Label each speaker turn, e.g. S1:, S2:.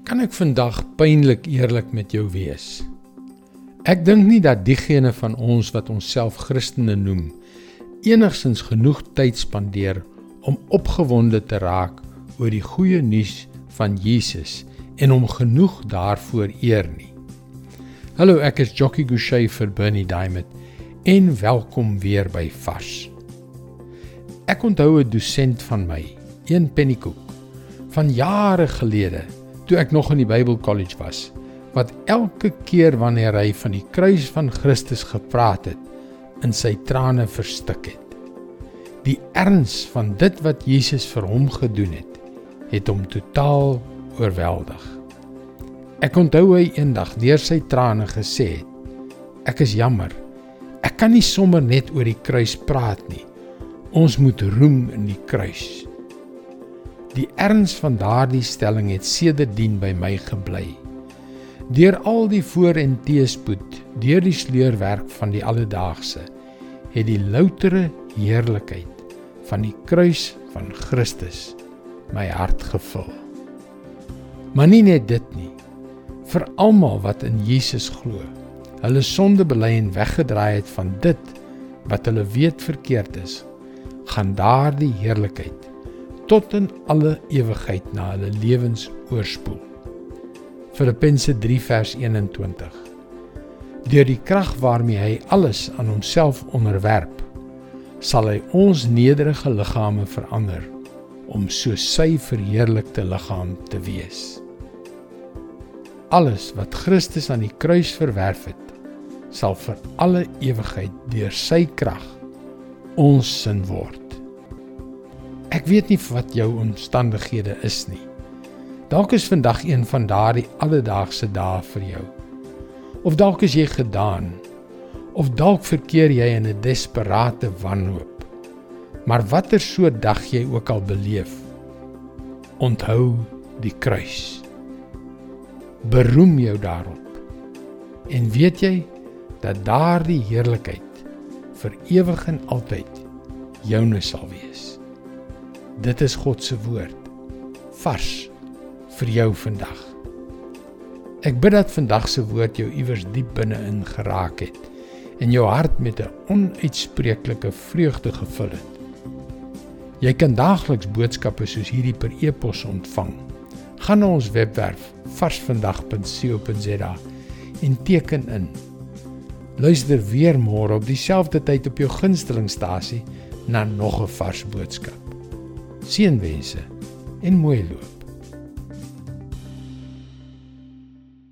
S1: Kan ek vandag pynlik eerlik met jou wees? Ek dink nie dat diegene van ons wat onsself Christene noem, enigstens genoeg tyd spandeer om opgewonde te raak oor die goeie nuus van Jesus en hom genoeg daarvoor eer nie. Hallo, ek is Jockey Gouchee vir Bernie Diamond en welkom weer by Vars. Ek onthou 'n dosent van my, een Pennycook, van jare gelede, toe ek nog in die Bible College was, wat elke keer wanneer hy van die kruis van Christus gepraat het, in sy trane verstik het. Die erns van dit wat Jesus vir hom gedoen het hom totaal oorweldig. Ek onthou hy eendag deur sy trane gesê het, ek is jammer, ek kan nie sommer net oor die kruis praat nie, ons moet roem in die kruis. Die erns van daardie stelling het sedertdien by my gebly. Deur al die voor- en teëspoed, deur die sleurwerk van die alledaagse, het die loutere heerlikheid van die kruis van Christus my hart gevul. Maar nie net dit nie, vir almal wat in Jesus glo, hulle sonde bely en weggedraai het van dit wat hulle weet verkeerd is, gaan daardie heerlikheid tot in alle ewigheid na hulle lewens oorspoel. Filippense 3 vers 21. Deur die krag waarmee hy alles aan homself onderwerp, sal hy ons nederige liggame verander, om so sy verheerlikte liggaam te wees. Alles wat Christus aan die kruis verwerf het, sal vir alle ewigheid deur sy krag ons sin word. Ek weet nie wat jou omstandighede is nie. Dalk is vandag een van daardie alledaagse dae vir jou. Of dalk is jy gedaan, of dalk verkeer jy in 'n desperate wanhoop. Maar watter so dag jy ook al beleef, onthou die kruis. Beroem jou daarop. En weet jy dat daardie heerlikheid vir ewig en altyd joune sal wees. Dit is God se woord, vars vir jou vandag. Ek bid dat vandag se woord jou iewers diep binne-in geraak het en jou hart met 'n onuitspreeklike vreugde gevul het. Jy kan daagliks boodskappe soos hierdie per e-pos ontvang. Gaan na ons webwerf varsvandag.co.za en teken in. Luister weer môre op dieselfde tyd op jou gunstelingstasie na nog 'n vars boodskap. Seënwense en mooi loop.